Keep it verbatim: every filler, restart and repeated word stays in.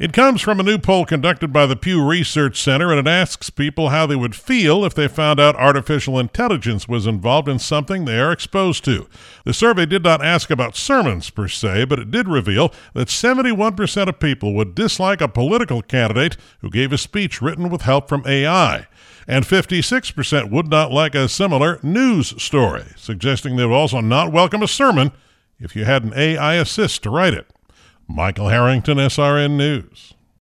It comes from a new poll conducted by the Pew Research Center, and it asks people how they would feel if they found out artificial intelligence was involved in something they are exposed to. The survey did not ask about sermons per se, but it did reveal that seventy-one percent of people would dislike a political candidate who gave a speech written with help from A I. And fifty-six percent would not like a similar news story, suggesting they would also not welcome a sermon if you had an A I assist to write it. Michael Harrington, S R N News.